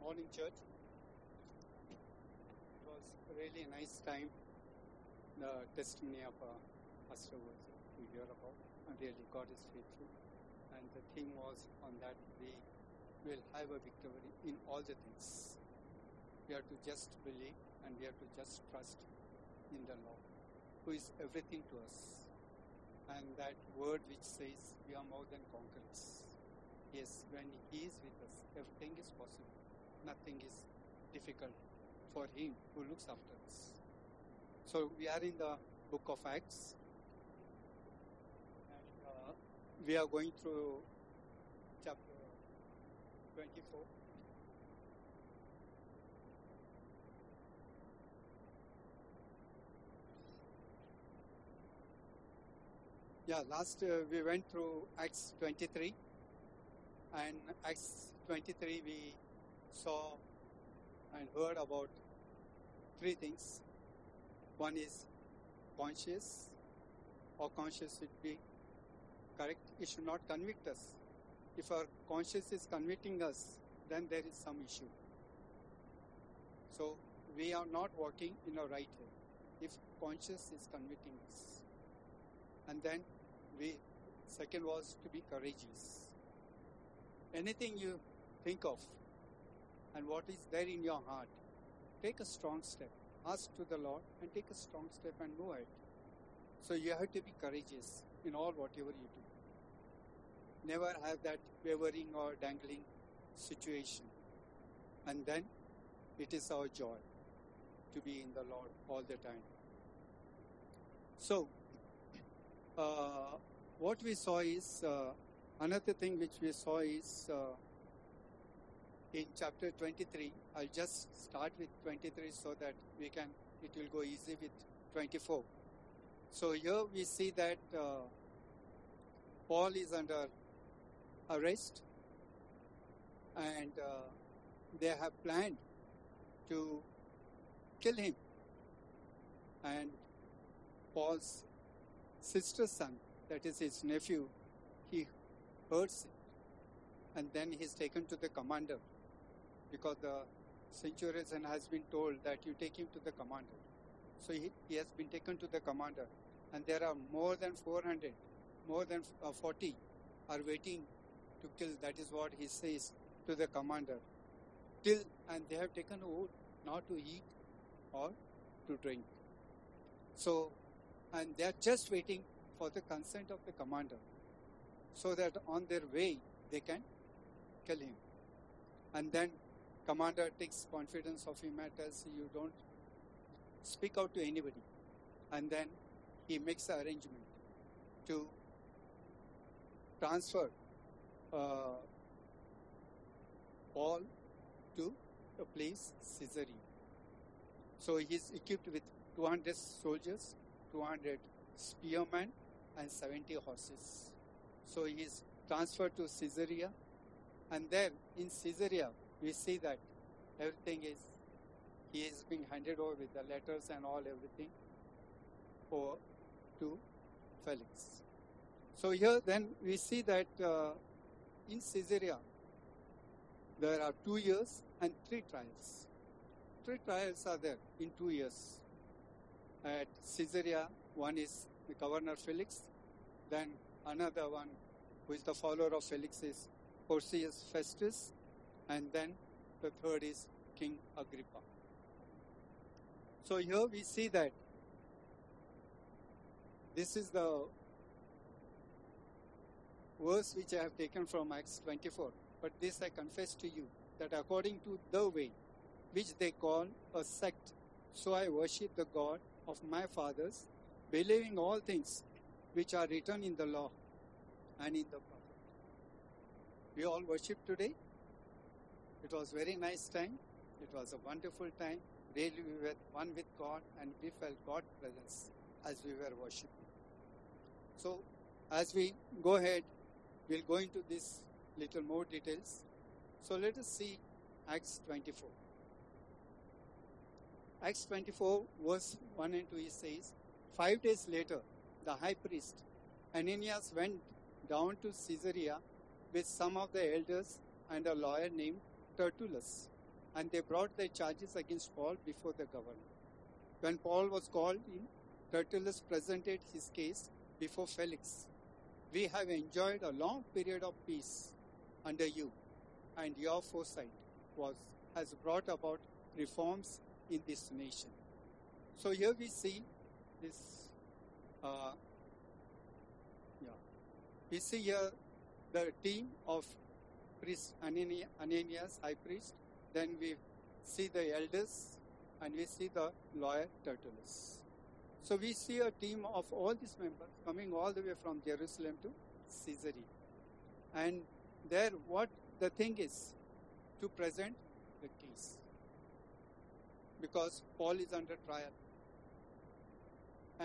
Morning, church. It was really a nice time. The testimony of Pastor was to hear about. And really, God is faithful. And the theme was on that we will have a victory in all the things. We have to just believe and we have to just trust in the Lord, who is everything to us. And that word which says we are more than conquerors. Yes, when He is with us, everything is possible. Nothing is difficult for Him who looks after us. So we are in the book of Acts. And we are going through chapter 24. Last we went through Acts 23. And Acts 23 we saw and heard about three things. One is conscious, or conscious should be correct. It should not convict us. If our conscience is convicting us, then there is some issue. So we are not walking in a right way if conscience is convicting us. And then second was to be courageous. Anything you think of and what is there in your heart, take a strong step. Ask to the Lord and take a strong step and move ahead. So you have to be courageous in all whatever you do. Never have that wavering or dangling situation. And then it is our joy to be in the Lord all the time. So what we saw is another thing which we saw is in chapter 23. I'll just start with 23 so that it will go easy with 24. So here we see that Paul is under arrest and they have planned to kill him. And Paul's sister's son, that is his nephew, he hurts it. And then he's taken to the commander because the centurion has been told that you take him to the commander. So he has been taken to the commander. And there are more than 400, more than 40 are waiting to kill. That is what he says to the commander. And they have taken oath not to eat or to drink. So, and they are just waiting for the consent of the commander so that on their way they can kill him. And then commander takes confidence of him and tells you don't speak out to anybody. And then he makes an arrangement to transfer Paul to a place, Caesarea. So he is equipped with 200 soldiers, 200 spearmen, and 70 horses. So he is transferred to Caesarea. And there in Caesarea, we see that he is being handed over with the letters and all everything to Felix. So here then we see that in Caesarea, there are 2 years and 3 trials. 3 trials are there in 2 years. At Caesarea, one is the governor Felix, then another one who is the follower of Felix is Porcius Festus, and then the third is King Agrippa. So here we see that this is the verse which I have taken from Acts 24. But this I confess to you, that according to the way which they call a sect, so I worship the God of my fathers, believing all things which are written in the law and in the prophet. We all worship today. It was very nice time. It was a wonderful time. Really we were one with God and we felt God's presence as we were worshiping. So as we go ahead, we'll go into this little more details. So let us see Acts 24. Acts 24 verse 1 and 2 it says, 5 days later, the high priest Ananias went down to Caesarea with some of the elders and a lawyer named Tertullus, and they brought their charges against Paul before the governor. When Paul was called in, Tertullus presented his case before Felix. We have enjoyed a long period of peace under you, and your foresight has brought about reforms in this nation. So here we see this, we see here the team of priest Ananias, high priest. Then we see the elders, and we see the lawyer Tertullus. So we see a team of all these members coming all the way from Jerusalem to Caesarea. And there what the thing is, to present the case. Because Paul is under trial. And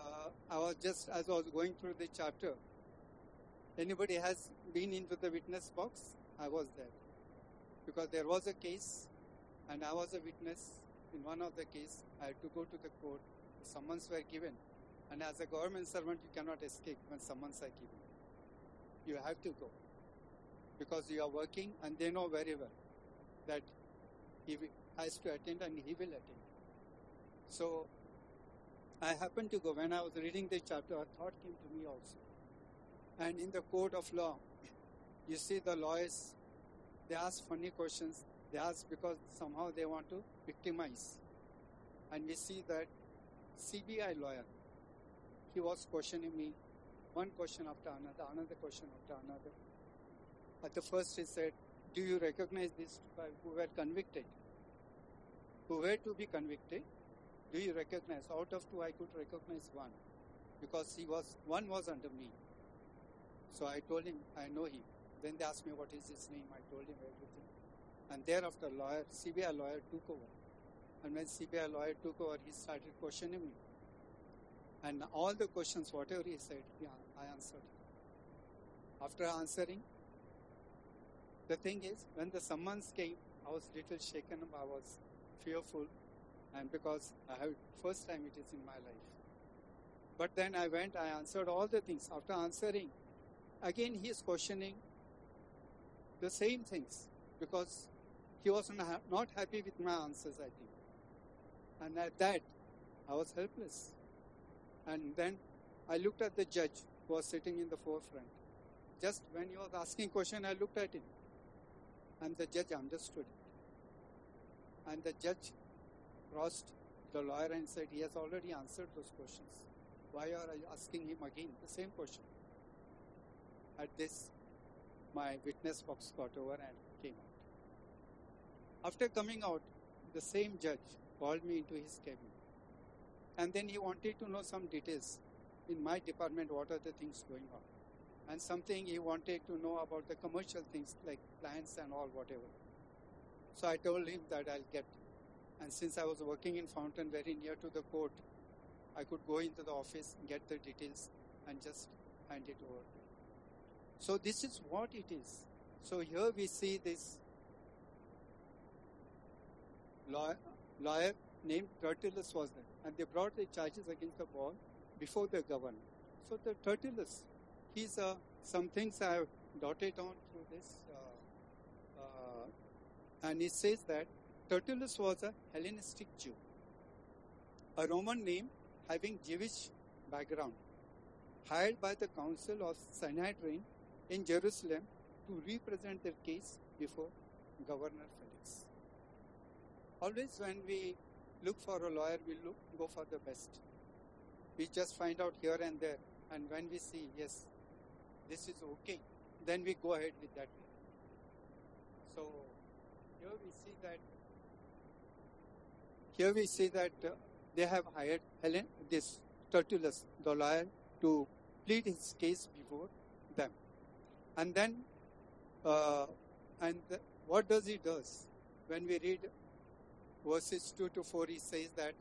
as I was going through the chapter, anybody has been into the witness box? I was there. Because there was a case, and I was a witness in one of the cases. I had to go to the court. The summons were given. And as a government servant, you cannot escape when summons are given. You have to go. Because you are working, and they know very well that he has to attend, and he will attend. So I happened to go. When I was reading the chapter, a thought came to me also. And in the court of law, you see the lawyers, they ask funny questions. They ask because somehow they want to victimize. And we see that CBI lawyer, he was questioning me, one question after another question after another. At the first he said, do you recognize these who were convicted? Who were to be convicted? Do you recognize? Out of two, I could recognize one. Because one was under me. So I told him, I know him. Then they asked me what is his name. I told him everything. And thereafter, CBI lawyer took over. And when CBI lawyer took over, he started questioning me. And all the questions, whatever he said, I answered. After answering, the thing is, when the summons came, I was little shaken. I was fearful. And because first time it is in my life. But then I went, I answered all the things. After answering, again he is questioning the same things. Because he was not happy with my answers, I think. And at that, I was helpless. And then I looked at the judge who was sitting in the forefront. Just when he was asking question, I looked at him. And the judge understood it. And the judge crossed the lawyer and said, he has already answered those questions. Why are you asking him again the same question? At this, my witness box got over and came out. After coming out, the same judge called me into his cabin. And then he wanted to know some details. In my department, what are the things going on? And something he wanted to know about the commercial things like plans and all, whatever. So I told him that I'll get. And since I was working in Fountain very near to the court, I could go into the office, get the details, and just hand it over. So this is what it is. So here we see this lawyer named Tertullus was there. And they brought the charges against the Paul before the governor. So the Tertullus, he's some things I have dotted on through this. And it says that Tertullus was a Hellenistic Jew, a Roman name having Jewish background, hired by the Council of Sanhedrin in Jerusalem to represent their case before Governor Felix. Always when we look for a lawyer, we go for the best. We just find out here and there, and when we see, yes, this is okay, then we go ahead with that. So here we see that they have hired this Tertullus, the lawyer, to plead his case before them. And then, what does he do? When we read verses 2 to 4, he says that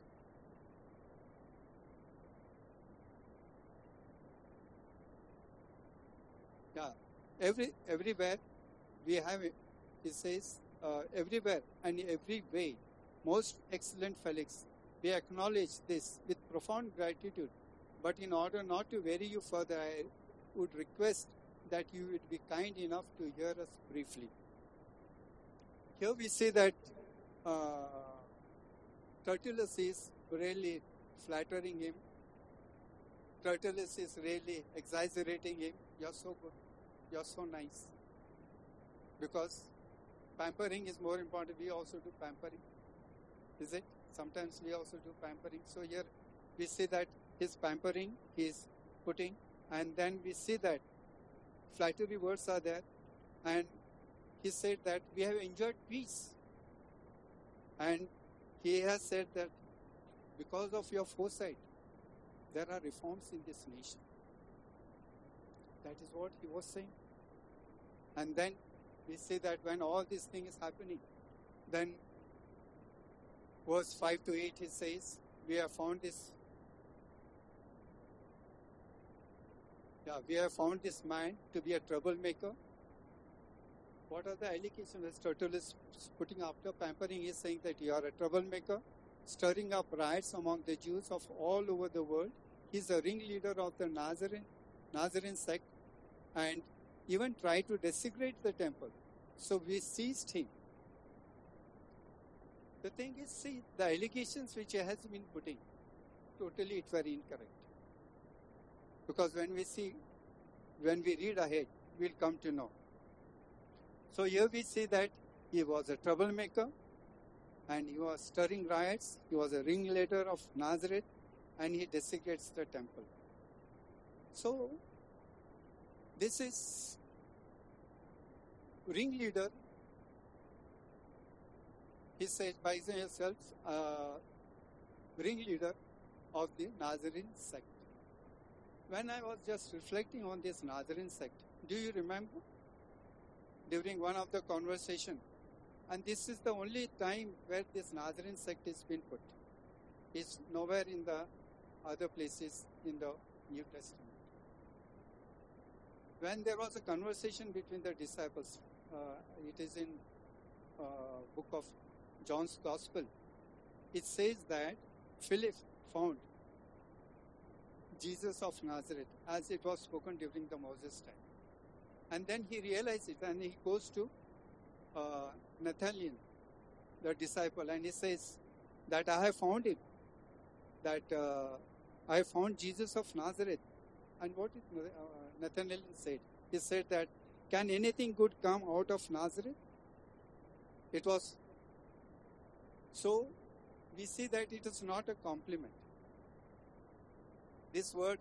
everywhere we have it. He says, everywhere and every way, most excellent Felix, we acknowledge this with profound gratitude. But in order not to weary you further, I would request that you would be kind enough to hear us briefly. Here we see that Tertullus is really flattering him. Tertullus is really exaggerating him. You're so good. You're so nice. Because pampering is more important. We also do pampering. Is it? Sometimes we also do pampering. So here we see that his pampering is putting, and then we see that flattery words are there, and he said that we have enjoyed peace. And he has said that because of your foresight, there are reforms in this nation. That is what he was saying. And then we see that when all these things is happening, then verse 5 to 8 he says, we have found this man to be a troublemaker. What are the allegations that Tertullus is putting after pampering? He is saying that you are a troublemaker, stirring up riots among the Jews of all over the world. He is a ringleader of the Nazarene sect, and even tried to desecrate the temple. So we seized him. The thing is, see, the allegations which he has been putting, totally it were incorrect. Because when we read ahead, we'll come to know. So here we see that he was a troublemaker, and he was stirring riots. He was a ringleader of Nazareth, and he desecrates the temple. So this is ringleader. He says by himself, ringleader of the Nazarene sect. When I was just reflecting on this Nazarene sect, do you remember? During one of the conversation, and this is the only time where this Nazarene sect is been put. It's nowhere in the other places in the New Testament. When there was a conversation between the disciples, it is in book of John's Gospel. It says that Philip found Jesus of Nazareth as it was spoken during the Moses time. And then he realized it, and he goes to Nathanael, the disciple, and he says that I have found him, that I have found Jesus of Nazareth. And what did Nathanael said? He said that, can anything good come out of Nazareth? It was. So we see that it is not a compliment. This word,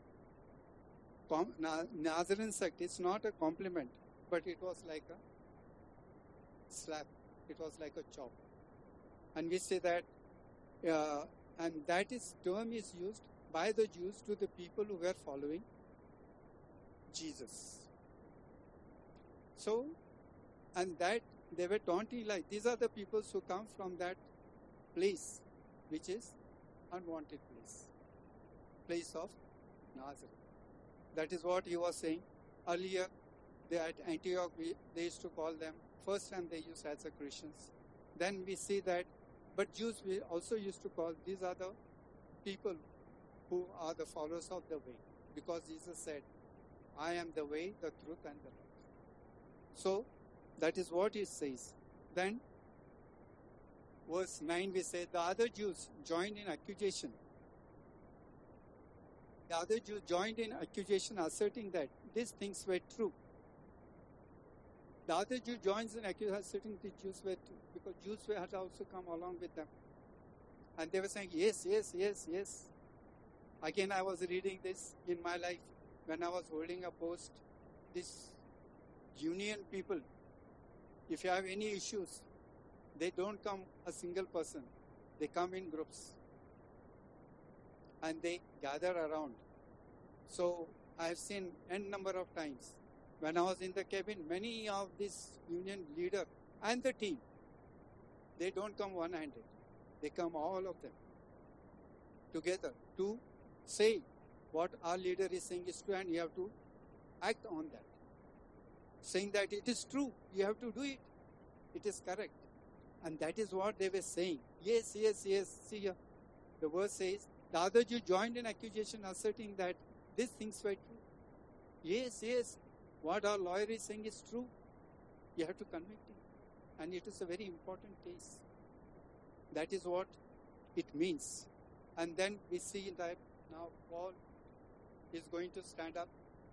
Nazarene sect, is not a compliment, but it was like a slap. It was like a chop. And we say that, and that term is used by the Jews to the people who were following Jesus. So, and that they were taunting like, these are the people who come from that place, which is unwanted place of Nazareth. That is what he was saying. Earlier, at Antioch, they used to call them, first time they used as a Christians. Then we see that, but Jews we also used to call, these are the people who are the followers of the way. Because Jesus said, I am the way, the truth, and the life. So, that is what it says. Then, verse 9 we say, the other Jews joined in accusation. The other Jews joined in accusation, asserting that these things were true. The other Jew joins in accusation, asserting the Jews were true, because Jews had also come along with them. And they were saying, yes, yes, yes, yes. Again, I was reading this in my life when I was holding a post. This union people, if you have any issues, they don't come a single person. They come in groups. And they gather around. So I have seen n number of times when I was in the cabin, many of this union leader and the team, they don't come one-handed. They come all of them together to say what our leader is saying is true, and you have to act on that. Saying that it is true, you have to do it. It is correct. And that is what they were saying. Yes, yes, yes. See here, the verse says, the other Jew joined in accusation, asserting that these things were true. Yes, yes, what our lawyer is saying is true. You have to convict him. And it is a very important case. That is what it means. And then we see that now Paul is going to stand up.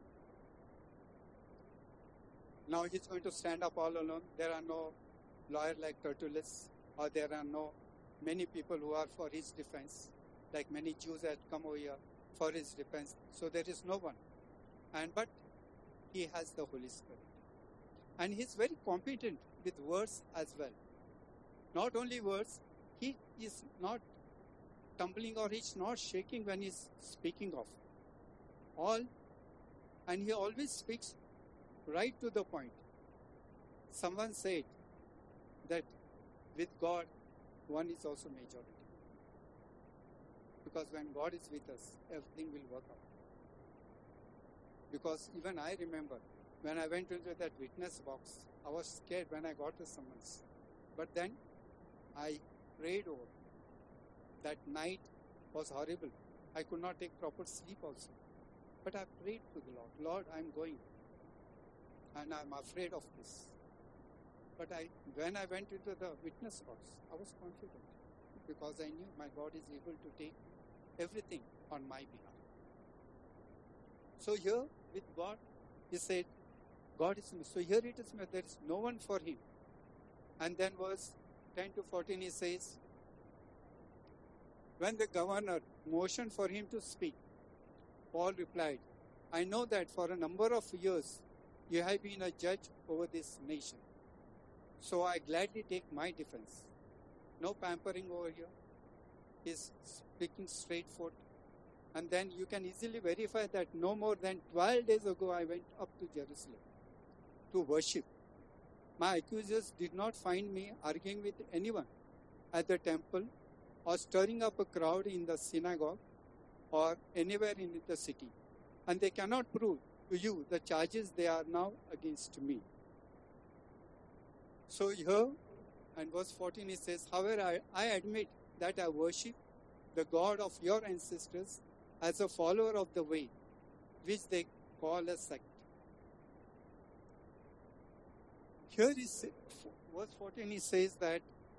Now he's going to stand up all alone. There are no lawyer like Tertullus, or there are no many people who are for his defense, like many Jews had come over here for his defense. So there is no one. But he has the Holy Spirit. And he's very competent with words as well. Not only words, he is not tumbling or he's not shaking when he's speaking of. And he always speaks right to the point. Someone said that with God, one is also majority. Because when God is with us, everything will work out. Because even I remember when I went into that witness box, I was scared when I got the summons. But then I prayed over. That night was horrible. I could not take proper sleep also. But I prayed to the Lord. Lord, I'm going. And I'm afraid of this. But when I went into the witness box, I was confident. Because I knew my God is able to take everything on my behalf. So here with God, he said, God is, so here it is, there is no one for him. And then verse 10 to 14 he says, when the governor motioned for him to speak, Paul replied, I know that for a number of years you have been a judge over this nation. So I gladly take my defense. No pampering over here. He's speaking straightforward. And then you can easily verify that no more than 12 days ago I went up to Jerusalem to worship. My accusers did not find me arguing with anyone at the temple or stirring up a crowd in the synagogue or anywhere in the city. And they cannot prove to you the charges they are now against me. So here, and verse 14 it says, however, I admit that I worship the God of your ancestors as a follower of the way, which they call a sect. Here is verse 14, he says that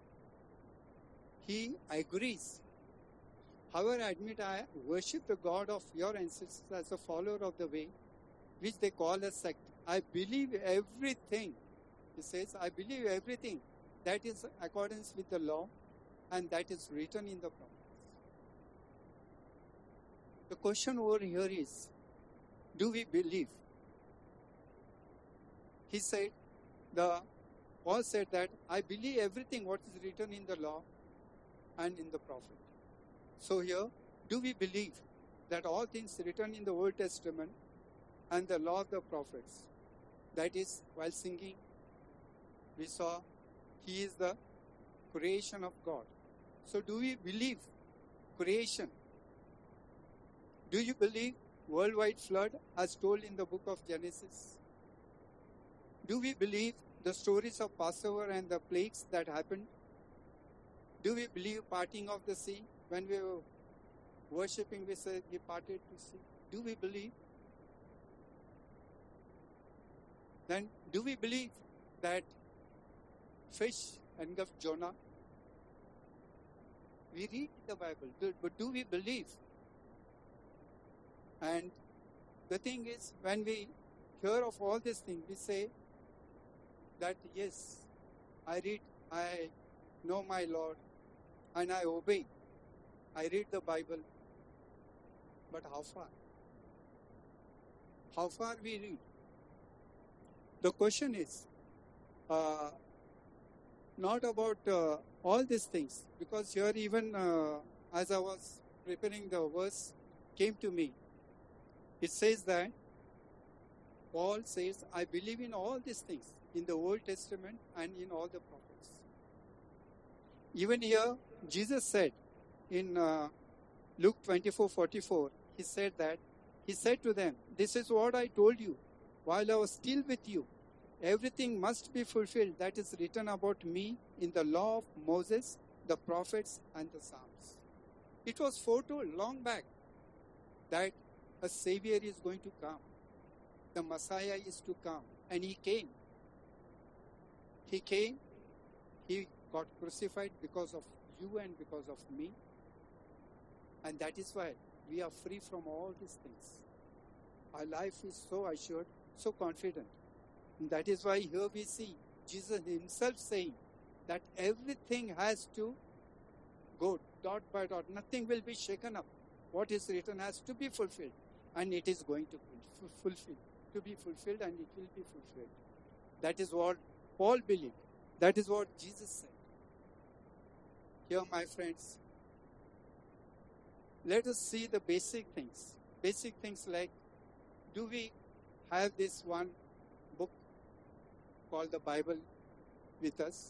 he agrees. However, I admit I worship the God of your ancestors as a follower of the way, which they call a sect. I believe everything. He says, I believe everything that is in accordance with the law and that is written in the prophets. The question over here is, do we believe? He said, Paul said that I believe everything what is written in the law and in the prophet. So here, do we believe that all things written in the Old Testament and the law of the prophets, that is, while singing, we saw he is the creation of God. So do we believe creation? Do you believe worldwide flood as told in the book of Genesis? Do we believe the stories of Passover and the plagues that happened? Do we believe parting of the sea? When we were worshipping, we said we parted to sea. Do we believe? Then do we believe that fish engulfed Jonah? We read the Bible, but do we believe? And the thing is, when we hear of all these things, we say that yes, I know my Lord, and I obey. I read the Bible. But how far? How far we read? The question is not about all these things, because here even as I was preparing the verse came to me, it says that Paul says, I believe in all these things in the Old Testament and in all the prophets. Even here, Jesus said in Luke 24:44, he said to them, this is what I told you while I was still with you. Everything must be fulfilled that is written about me in the law of Moses, the prophets, and the Psalms. It was foretold long back that a Savior is going to come. The Messiah is to come. And he came. He came. He got crucified because of you and because of me. And that is why we are free from all these things. Our life is so assured, so confident. And that is why here we see Jesus himself saying that everything has to go dot by dot. Nothing will be shaken up. What is written has to be fulfilled. And it is going to be fulfilled. To be fulfilled, and it will be fulfilled. That is what Paul believed. That is what Jesus said. Here, my friends, let us see the basic things. Basic things like, do we have this one book called the Bible with us?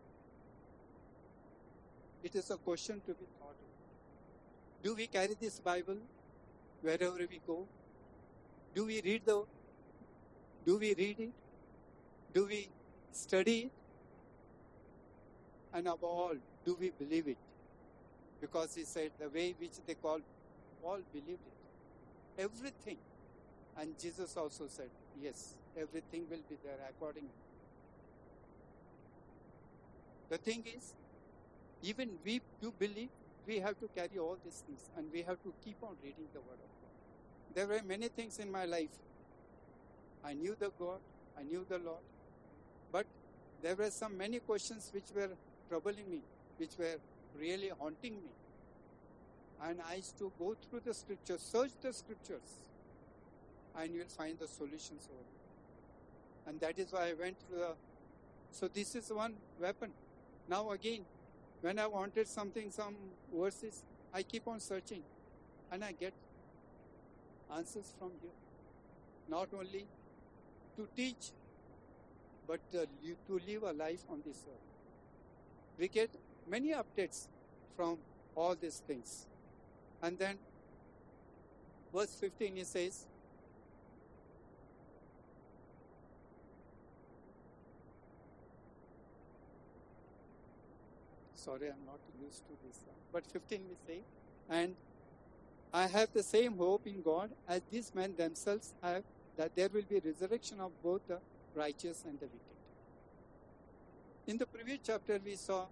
It is a question to be thought of. Do we carry this Bible wherever we go? Do we read it? Do we study it? And above all, do we believe it? Because he said the way which they call Paul believed it. Everything. And Jesus also said, yes, everything will be there accordingly. The thing is, even we do believe, we have to carry all these things and we have to keep on reading the Word of God. There were many things in my life. I knew the God, I knew the Lord, but there were some many questions which were troubling me, which were really haunting me. And I used to go through the scriptures, search the scriptures, and you will find the solutions over there. And that is why I went through so this is one weapon. Now again, when I wanted something, some verses, I keep on searching and I get answers from here. Not only to teach, but to live a life on this earth. We get many updates from all these things. And then verse 15 he says, sorry, I'm not used to this. But 15 we say, and I have the same hope in God as these men themselves have, that there will be resurrection of both the righteous and the wicked. In the previous chapter we saw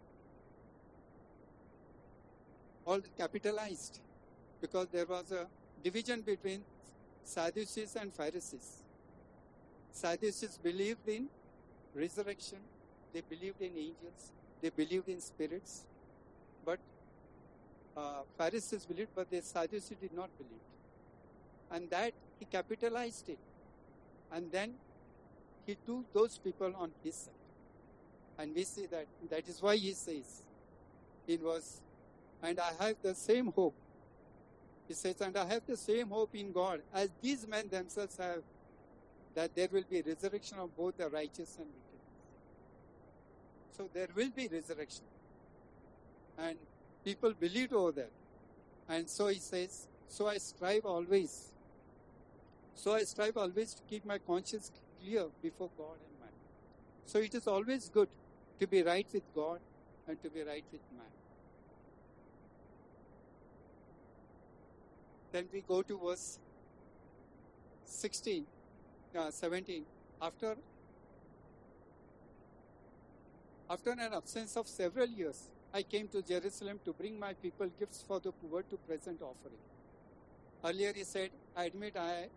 all capitalized because there was a division between Sadducees and Pharisees. Sadducees believed in resurrection, they believed in angels, they believed in spirits, but Pharisees believed, but the Sadducees did not believe. And that he capitalized it. And then he took those people on his side. And we see that is why he says in verse, and I have the same hope. He says, and I have the same hope in God as these men themselves have, that there will be resurrection of both the righteous and wicked. So there will be resurrection. And people believed over that. And so he says, so I strive always to keep my conscience clear before God and man. So it is always good to be right with God and to be right with man. Then we go to verse 17. After an absence of several years, I came to Jerusalem to bring my people gifts for the poor to present offering. Earlier he said, I admit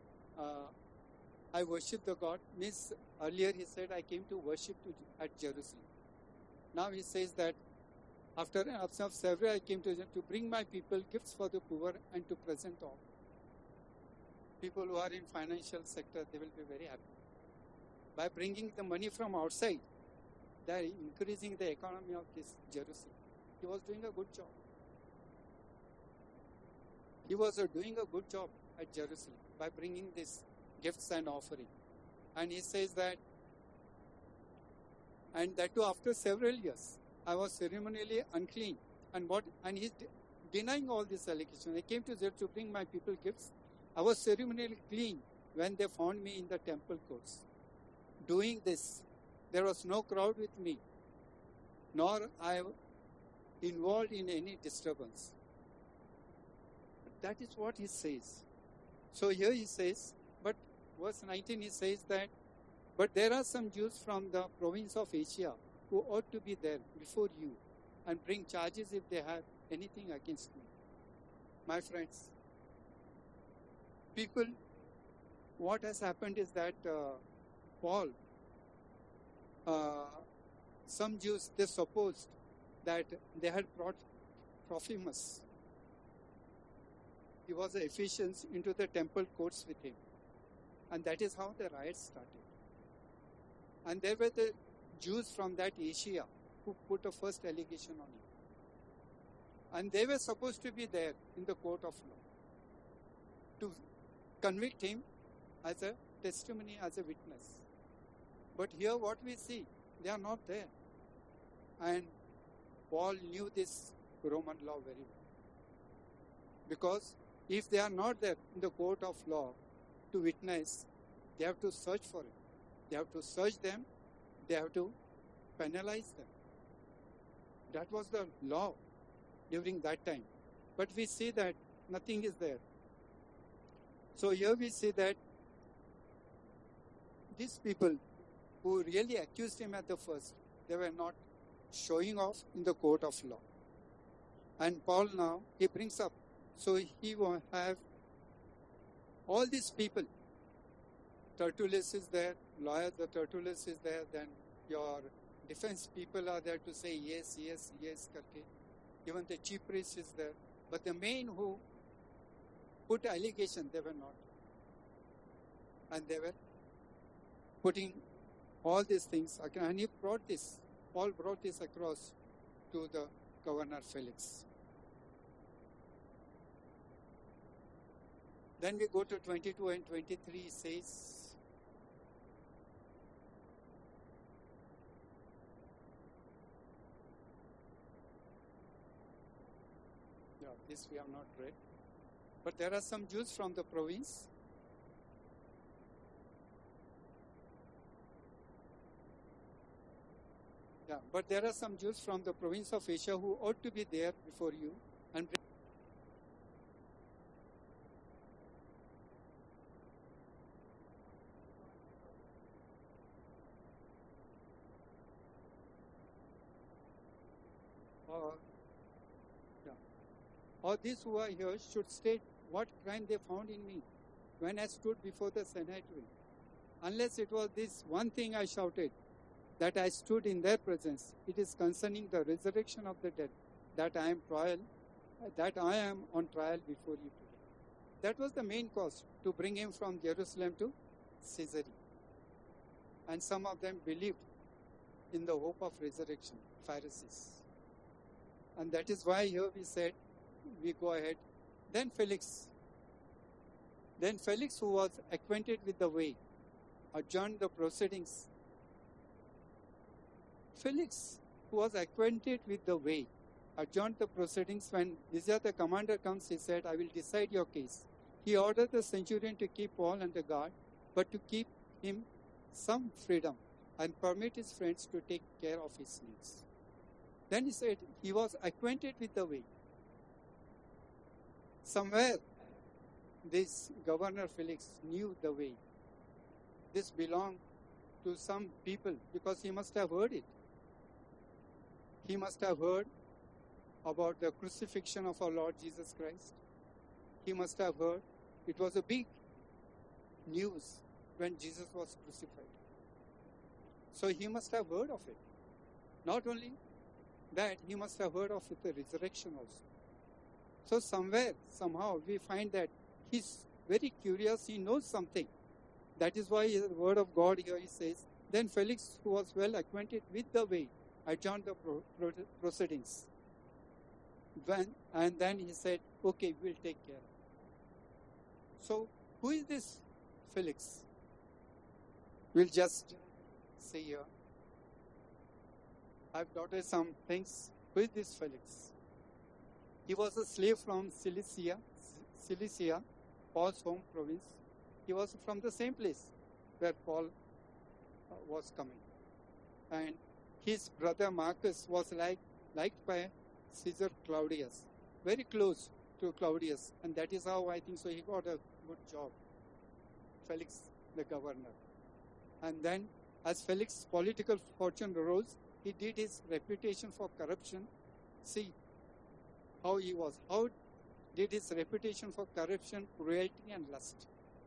I worship the God. Earlier he said, I came to worship at Jerusalem. Now he says that after an absence of several, I came to bring my people gifts for the poor and to present offering. People who are in financial sector, they will be very happy. By bringing the money from outside, they are increasing the economy of this Jerusalem. He was doing a good job. He was doing a good job at Jerusalem by bringing these gifts and offering. And he says that, and that too after several years, I was ceremonially unclean. And he's denying all this allegation. I came to there to bring my people gifts. I was ceremonially clean when they found me in the temple courts. Doing this, there was no crowd with me, nor I involved in any disturbance. That is what he says. So here he says, but verse 19 he says that, but there are some Jews from the province of Asia who ought to be there before you. and bring charges if they have anything against me. My friends, people, what has happened is that Paul, some Jews, they supposed that they had brought Trophimus. He was an Ephesian into the temple courts with him. And that is how the riots started. And there were the Jews from that Asia who put the first allegation on him. And they were supposed to be there in the court of law to convict him as a testimony, as a witness. But here what we see, they are not there. And Paul knew this Roman law very well. Because if they are not there in the court of law to witness, they have to search for it. They have to search them. They have to penalize them. That was the law during that time. But we see that nothing is there. So here we see that these people who really accused him at the first, they were not showing off in the court of law. And Paul now, he brings up, so he will have all these people. Tertullus is there, lawyer, the Tertullus is there, then your defense people are there to say yes, yes, yes, karke. Even the chief priest is there. But the main who put allegation, they were not. And they were putting all these things, and he brought this, Paul brought this across to the governor Felix. Then we go to 22 and 23, says, this we have not read. But there are some Jews from the province. But there are some Jews from the province of Asia who ought to be there before you and or these who are here should state what crime they found in me when I stood before the Sanhedrin. Unless it was this one thing I shouted, that I stood in their presence, it is concerning the resurrection of the dead, that I am on trial before you today. That was the main cause, to bring him from Jerusalem to Caesarea. And some of them believed in the hope of resurrection, Pharisees. And that is why here we said, we go ahead. Then Felix, who was acquainted with the way, adjourned the proceedings. Felix, who was acquainted with the way, adjourned the proceedings. When Lysia the commander comes, he said, I will decide your case. He ordered the centurion to keep Paul under guard, but to keep him some freedom and permit his friends to take care of his needs. Then he said, he was acquainted with the way. Somewhere, this governor Felix knew the way. This belonged to some people because he must have heard it. He must have heard about the crucifixion of our Lord Jesus Christ. He must have heard. It was a big news when Jesus was crucified. So he must have heard of it. Not only that, he must have heard of the resurrection also. So somewhere, somehow, we find that he's very curious. He knows something. That is why the word of God here he says, then Felix, who was well acquainted with the way, adjourned the proceedings. And then he said, okay, we'll take care. So, who is this Felix? We'll just say here. I've noted some things. Who is this Felix? He was a slave from Cilicia, Paul's home province. He was from the same place where Paul was coming. And his brother Marcus was liked by Caesar Claudius, very close to Claudius. And that is how I think so he got a good job, Felix the governor. And then as Felix's political fortune rose, he did his reputation for corruption See how he was. How did his reputation for corruption, cruelty, and lust?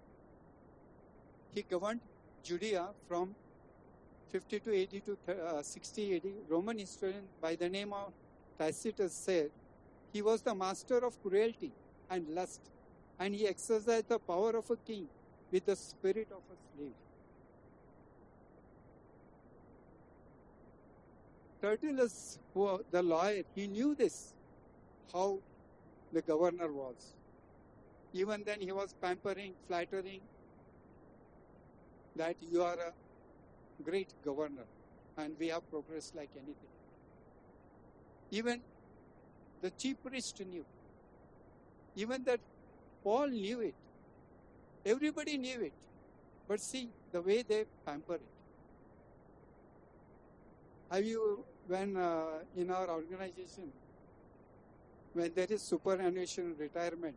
He governed Judea from 52 AD to 60 AD. Roman historian by the name of Tacitus said he was the master of cruelty and lust, and he exercised the power of a king with the spirit of a slave. Tertullus, the lawyer, he knew this, how the governor was. Even then he was pampering, flattering that you are a great governor and we have progressed like anything. Even the chief priest knew. Even that Paul knew it. Everybody knew it. But see the way they pamper it. Have you, when in our organization, when there is superannuation retirement,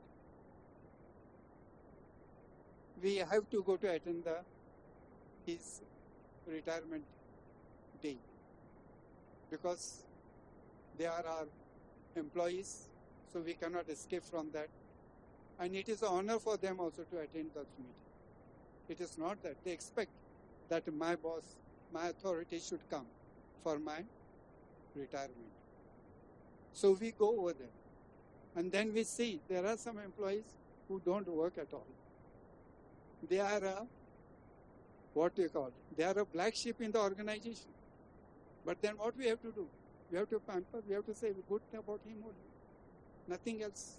we have to go to attend his retirement day because they are our employees, so we cannot escape from that. And it is an honor for them also to attend that meeting. It is not that they expect that my boss, my authority should come for my retirement. So we go over there. And then we see there are some employees who don't work at all. They are they are a black sheep in the organization. But then what we have to do? We have to pamper, we have to say good about him only. Nothing else.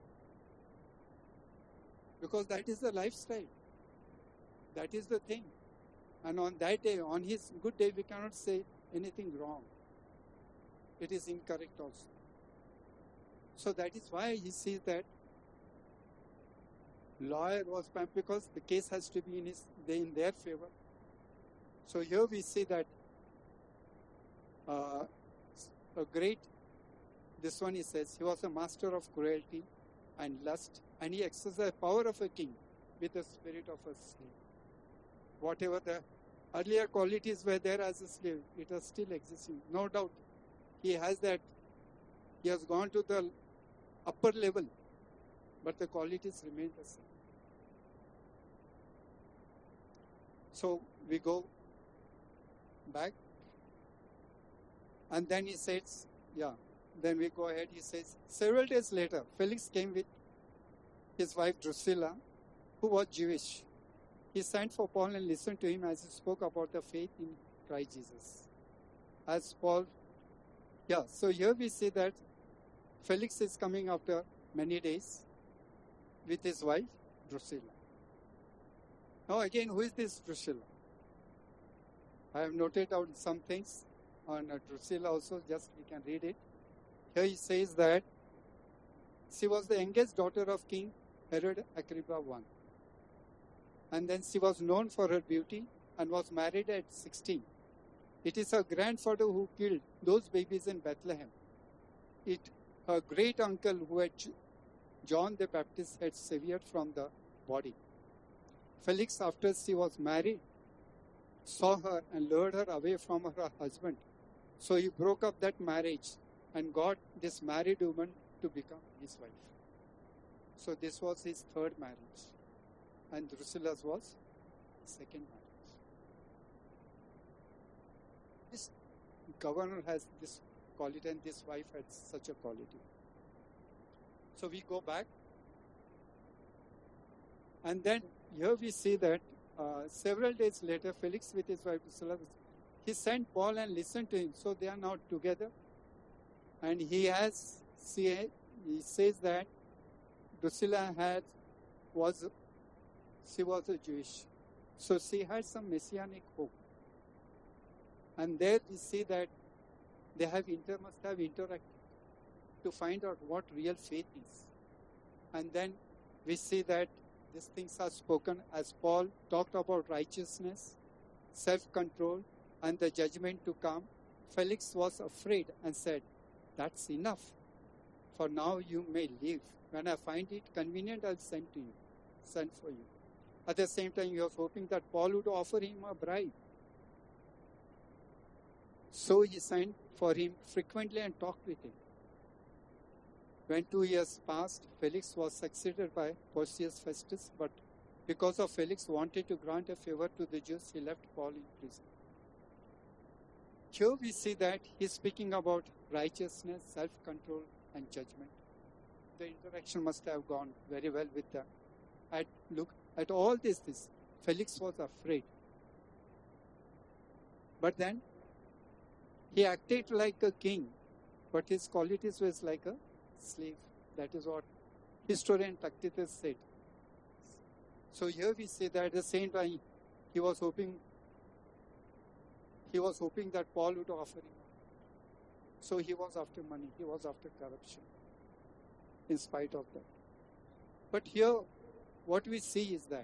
Because that is the lifestyle. That is the thing. And on that day, on his good day, we cannot say anything wrong. It is incorrect also. So that is why he sees that lawyer was pampered because the case has to be in their favor. So here we see that this one he says, he was a master of cruelty and lust, and he exercised the power of a king with the spirit of a slave. Whatever the earlier qualities were there as a slave, it is still existing. No doubt, he has gone to the upper level, but the qualities remain the same. So we go back, and then he says, then we go ahead, he says, several days later, Felix came with his wife Drusilla, who was Jewish. He sent for Paul and listened to him as he spoke about the faith in Christ Jesus. As Paul, so here we see that Felix is coming after many days with his wife Drusilla. Now again, who is this Drusilla? I have noted out some things on Drusilla also, just we can read it. Here he says that she was the youngest daughter of King Herod Agrippa I. And then she was known for her beauty and was married at 16. It is her grandfather who killed those babies in Bethlehem. Her great uncle who had John the Baptist had severed from the body. Felix, after she was married, saw her and lured her away from her husband. So he broke up that marriage and got this married woman to become his wife. So this was his third marriage. And Drusilla's was second marriage. This governor has this quality and this wife had such a quality. So we go back. And then here we see that several days later, Felix with his wife Drusilla, he sent Paul and listened to him. So they are now together. And he says that Drusilla was a Jewish. So she had some messianic hope. And there we see that they must have interacted to find out what real faith is. And then we see that these things are spoken as Paul talked about righteousness, self-control, and the judgment to come. Felix was afraid and said, "That's enough. For now you may leave. When I find it convenient, I'll send for you." At the same time, he was hoping that Paul would offer him a bribe. So he sent for him frequently and talked with him. When 2 years passed, Felix was succeeded by Porcius Festus, but because of Felix wanted to grant a favor to the Jews, he left Paul in prison. Here we see that he's speaking about righteousness, self-control, and judgment. The interaction must have gone very well with them. Look at all this. Felix was afraid. But then he acted like a king, but his qualities was like a slave. That is what historian Tacitus said. So here we see that at the same time he was hoping that Paul would offer him. So he was after money, he was after corruption, in spite of that. But here what we see is that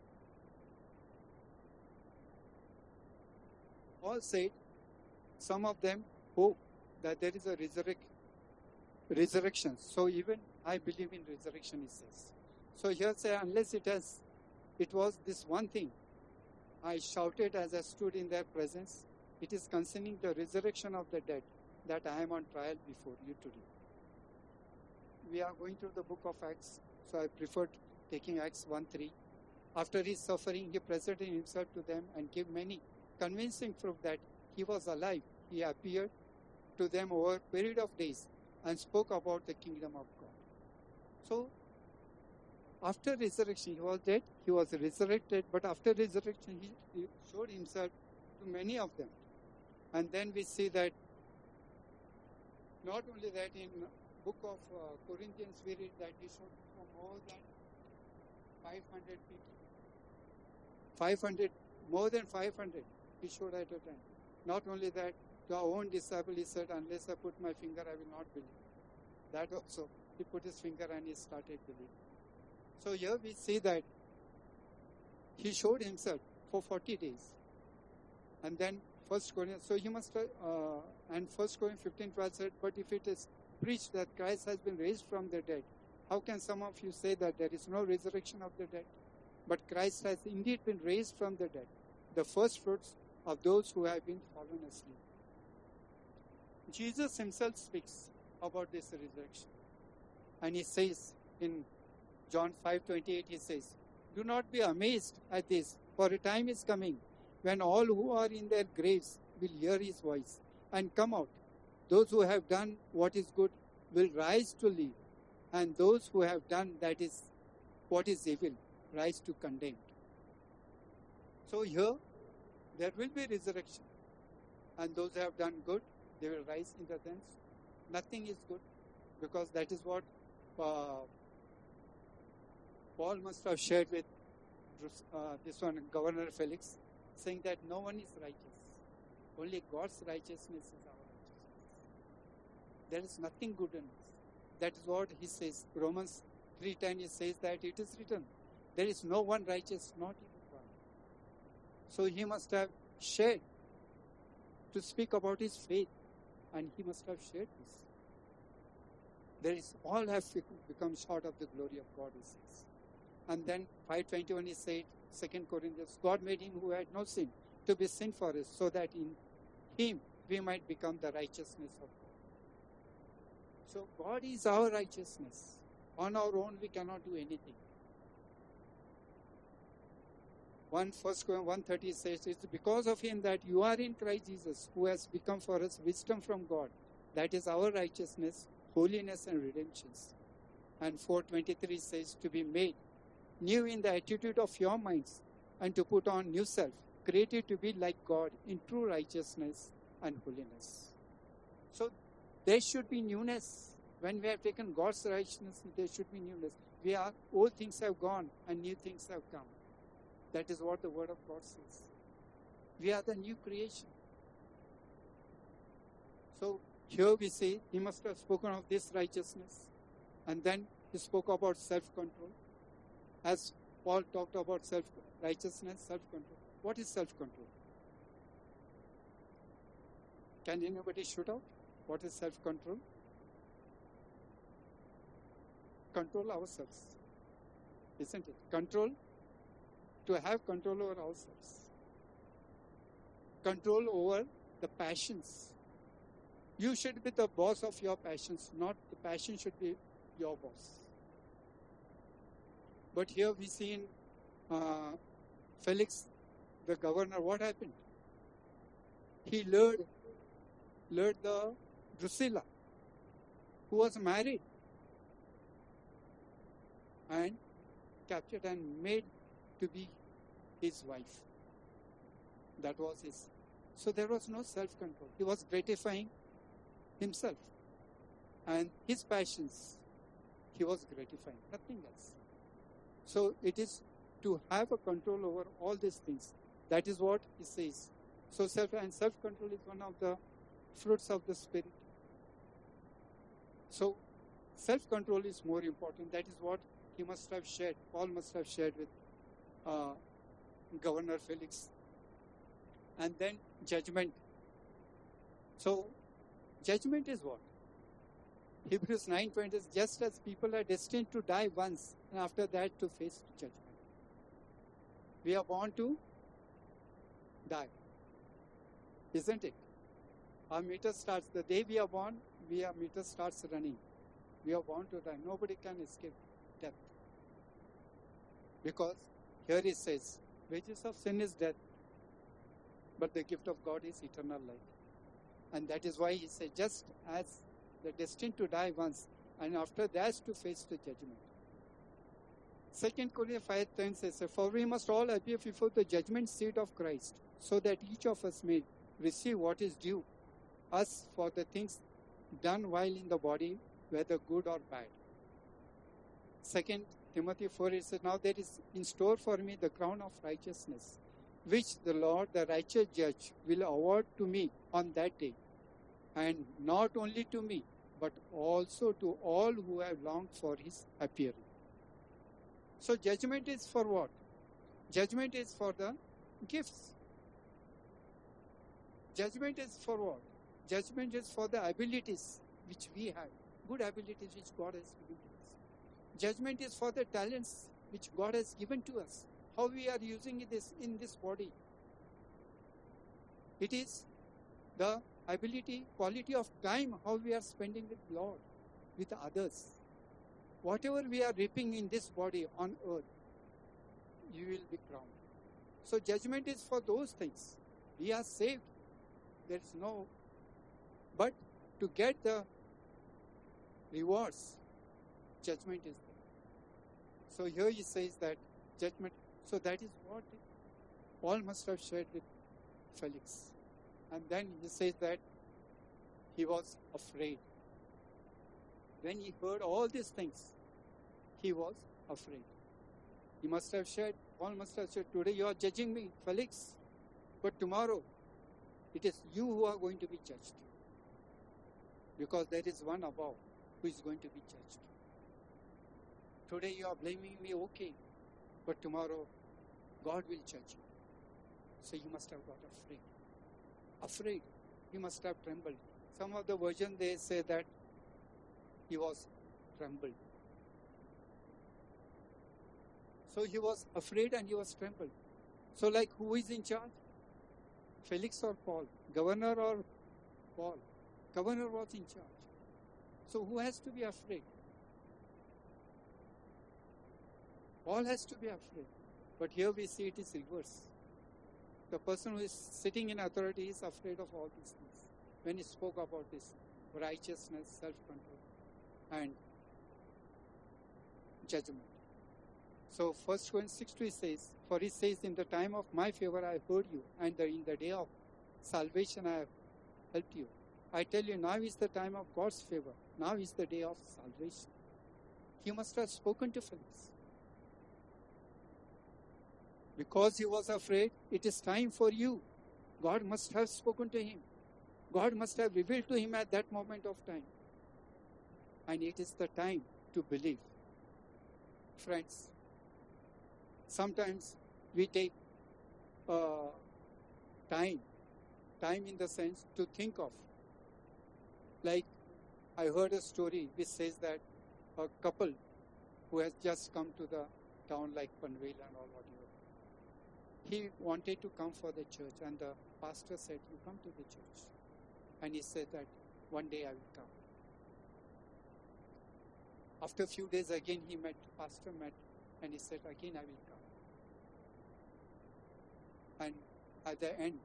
Paul said some of them hope that there is a resurrection. So even I believe in resurrection, he says. So here say, unless it was this one thing, I shouted as I stood in their presence, it is concerning the resurrection of the dead that I am on trial before you today. We are going through the book of Acts, so I preferred taking Acts 1:3. After his suffering, he presented himself to them and gave many convincing proof that he was alive. He appeared to them over a period of days and spoke about the kingdom of God. So, after resurrection, he was dead, he was resurrected, but after resurrection, he showed himself to many of them. And then we see that, not only that, in book of Corinthians, we read that he showed for more than 500 people. More than 500, he showed at a time. Not only that, to our own disciple, he said, unless I put my finger, I will not believe. That also, he put his finger and he started believing. So here we see that he showed himself for 40 days. And then 1 Corinthians, so he must, and 1 Corinthians 15:12 said, but if it is preached that Christ has been raised from the dead, how can some of you say that there is no resurrection of the dead? But Christ has indeed been raised from the dead, the first fruits of those who have been fallen asleep. Jesus himself speaks about this resurrection. And he says in John 5:28, he says, do not be amazed at this, for a time is coming when all who are in their graves will hear his voice and come out. Those who have done what is good will rise to live, and those who have done that is what is evil rise to condemn. So here, there will be resurrection. And those who have done good, they will rise in the sense. Nothing is good, because that is what Paul must have shared with this one, Governor Felix, saying that no one is righteous. Only God's righteousness is our righteousness. There is nothing good in us. That is what he says. Romans 3:10, he says that it is written, there is no one righteous, not even one. So he must have shared to speak about his faith, and he must have shared this. All have become short of the glory of God, he says. And then 5:21 he said, 2 Corinthians, God made him who had no sin to be sin for us, so that in him we might become the righteousness of God. So God is our righteousness. On our own we cannot do anything. 1 Corinthians 1:30 says, it's because of him that you are in Christ Jesus, who has become for us wisdom from God. That is our righteousness, holiness and redemption. And 4:23 says, to be made new in the attitude of your minds, and to put on new self, created to be like God in true righteousness and holiness. So there should be newness. When we have taken God's righteousness, there should be newness. Old things have gone and new things have come. That is what the word of God says. We are the new creation. So here we see he must have spoken of this righteousness, and then he spoke about self-control. As Paul talked about self-righteousness, self-control. What is self-control? Can anybody shoot out? What is self-control? Control ourselves, isn't it? To have control over ourselves. Control over the passions. You should be the boss of your passions, not the passion should be your boss. But here we see in Felix, the governor, what happened? He lured the Drusilla, who was married, and captured and made to be his wife. That was his. So there was no self-control. He was gratifying himself and his passions. He was gratifying, nothing else. So it is to have a control over all these things. That is what he says. So self-control is one of the fruits of the Spirit. So self-control is more important. That is what he must have shared. Paul must have shared with Governor Felix. And then judgment. So judgment is what? Hebrews 9:20 is just as people are destined to die once and after that to face judgment. We are born to die. Isn't it? Our meter starts, the day we are born, our meter starts running. We are born to die. Nobody can escape death. Because here it says, wages of sin is death, but the gift of God is eternal life. And that is why he said, just as they're destined to die once, and after that to face the judgment. 2 Corinthians 5:10 says, for we must all appear before the judgment seat of Christ, so that each of us may receive what is due us for the things done while in the body, whether good or bad. 2 Timothy 4, it says, now there is in store for me the crown of righteousness, which the Lord, the righteous judge, will award to me on that day. And not only to me, but also to all who have longed for his appearing. So judgment is for what? Judgment is for the gifts. Judgment is for what? Judgment is for the abilities which we have. Good abilities which God has given to us. Judgment is for the talents which God has given to us. How we are using this in this body. It is the ability, quality of time, how we are spending with Lord, with others. Whatever we are reaping in this body on earth, you will be crowned. So judgment is for those things. We are saved. There is no, but to get the rewards, judgment is there. So here he says that judgment, so that is what Paul must have shared with Felix. And then he says that he was afraid. When he heard all these things, he was afraid. He must have shared, Paul must have said, today you are judging me, Felix, but tomorrow it is you who are going to be judged. Because there is one above who is going to be judged. Today you are blaming me, okay, but tomorrow God will judge you. So you must have got afraid. Afraid. He must have trembled. Some of the versions they say that he was trembled. So he was afraid and he was trembled. So like who is in charge? Felix or Paul? Governor or Paul? Governor was in charge. So who has to be afraid? Paul has to be afraid. But here we see it is reverse. The person who is sitting in authority is afraid of all these things. When he spoke about this righteousness, self-control, and judgment. So 1 Corinthians 6:2 says, for he says, in the time of my favor I heard you, and in the day of salvation I have helped you. I tell you, now is the time of God's favor. Now is the day of salvation. He must have spoken to Felix. Because he was afraid, it is time for you. God must have spoken to him. God must have revealed to him at that moment of time. And it is the time to believe. Friends, sometimes we take time in the sense to think of. Like, I heard a story which says that a couple who has just come to the town like Panvel and all whatever, he wanted to come for the church, and the pastor said, you come to the church. And he said that one day I will come. After a few days again pastor met, and he said, again I will come. And at the end,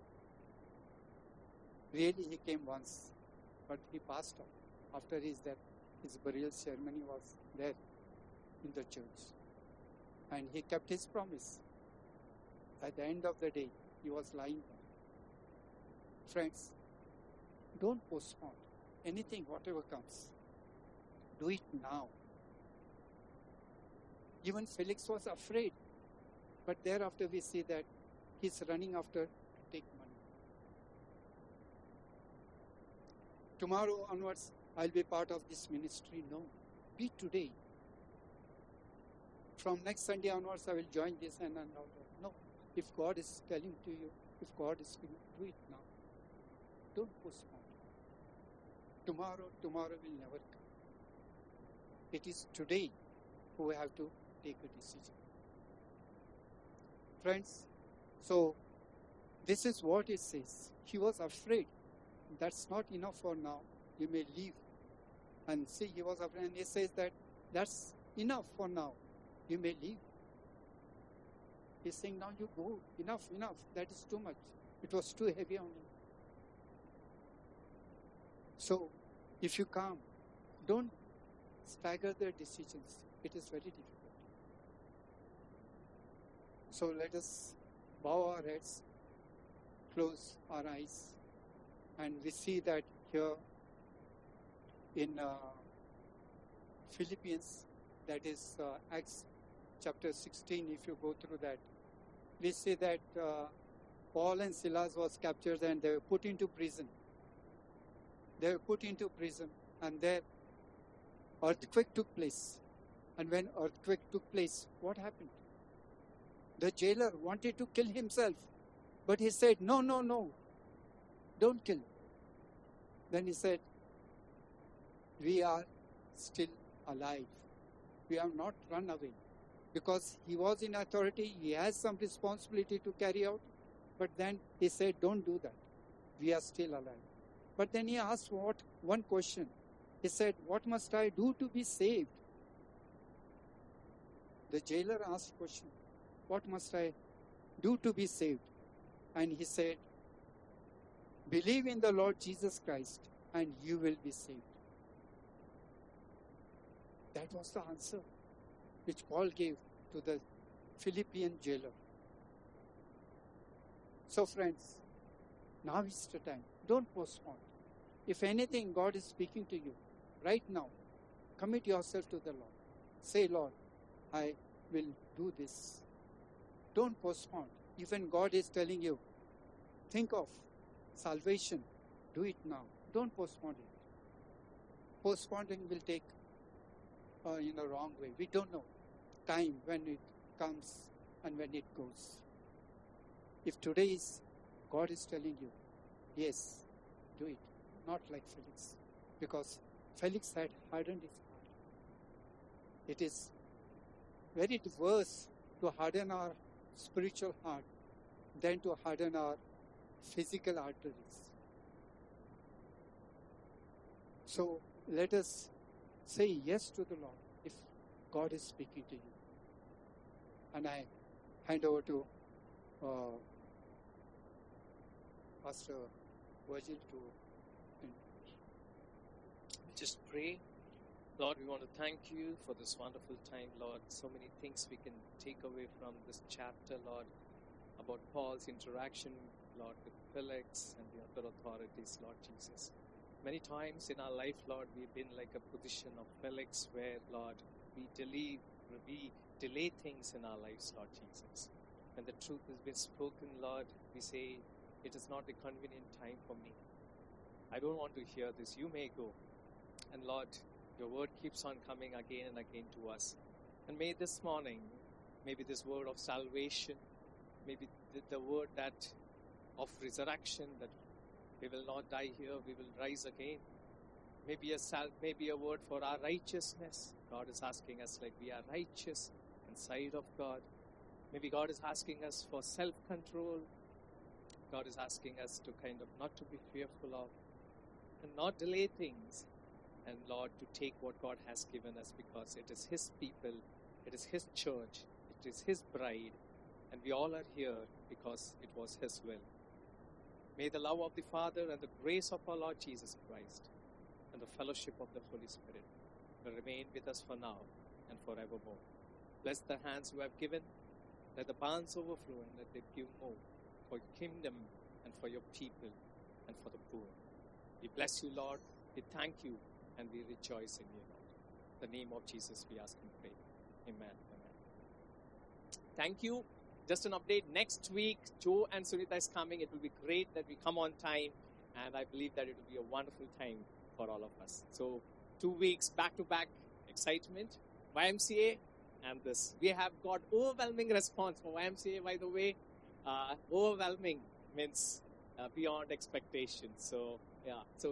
really he came once, but he passed on. After his death, his burial ceremony was there in the church. And he kept his promise. At the end of the day, he was lying there. Friends, don't postpone anything, whatever comes. Do it now. Even Felix was afraid. But thereafter we see that he's running after to take money. Tomorrow onwards, I'll be part of this ministry. No. Be today. From next Sunday onwards, I will join this and all that. No. If God is telling to you, if God is speaking, do it now. Don't postpone. Tomorrow will never come. It is today who we have to take a decision. Friends, so this is what it says. He was afraid. That's not enough for now. You may leave. And see, he was afraid. And he says that that's enough for now. You may leave. He's saying, now you go. Enough. That is too much. It was too heavy on you. So, if you come, don't stagger their decisions. It is very difficult. So let us bow our heads, close our eyes, and we see that here in Philippians, that is Acts chapter 16, if you go through that, we see that Paul and Silas was captured and they were put into prison. And there earthquake took place. And when earthquake took place, what happened? The jailer wanted to kill himself, but he said, no, don't kill. Then he said, we are still alive. We have not run away. Because he was in authority, he has some responsibility to carry out, but then he said, don't do that. We are still alive. But then he asked one question. He said, what must I do to be saved? The jailer asked question, what must I do to be saved? And he said, believe in the Lord Jesus Christ and you will be saved. That was the answer which Paul gave to the Philippian jailer. So friends, now is the time. Don't postpone. If anything, God is speaking to you right now. Commit yourself to the Lord. Say, Lord, I will do this. Don't postpone. Even God is telling you, think of salvation. Do it now. Don't postpone it. Postponing will take in a wrong way. We don't know time when it comes and when it goes. If today is, God is telling you, yes, do it. Not like Felix. Because Felix had hardened his heart. It is very worse to harden our spiritual heart than to harden our physical arteries. So let us say yes to the Lord if God is speaking to you. And I hand over to Pastor Virgil to just pray. Lord, we want to thank you for this wonderful time, Lord. So many things we can take away from this chapter, Lord, about Paul's interaction, Lord, with Felix and the other authorities, Lord Jesus. Many times in our life, Lord, we've been like a position of Felix where, Lord, we delay things in our lives, Lord Jesus. When the truth has been spoken, Lord, we say, it is not a convenient time for me. I don't want to hear this. You may go. And Lord, your word keeps on coming again and again to us. And may this morning, maybe this word of salvation, maybe the word that of resurrection, that we will not die here, we will rise again. Maybe a word for our righteousness. God is asking us like we are righteous in sight of God. Maybe God is asking us for self-control. God is asking us to kind of not to be fearful of. and not delay things. And Lord, to take what God has given us, because it is His people, it is His church, it is His bride, and we all are here because it was His will. May the love of the Father and the grace of our Lord Jesus Christ and the fellowship of the Holy Spirit will remain with us for now and forevermore. Bless the hands who have given. Let the barns overflow, and let them give more for your kingdom and for your people and for the poor. We bless you, Lord. We thank you, and we rejoice in you, Lord. In the name of Jesus we ask and pray. Amen. Amen. Thank you. Just an update. Next week, Joe and Sunita is coming. It will be great that we come on time, and I believe that it will be a wonderful time for all of us. So 2 weeks back-to-back excitement, YMCA, and this. We have got overwhelming response for YMCA, by the way. Overwhelming means beyond expectations. So, yeah. So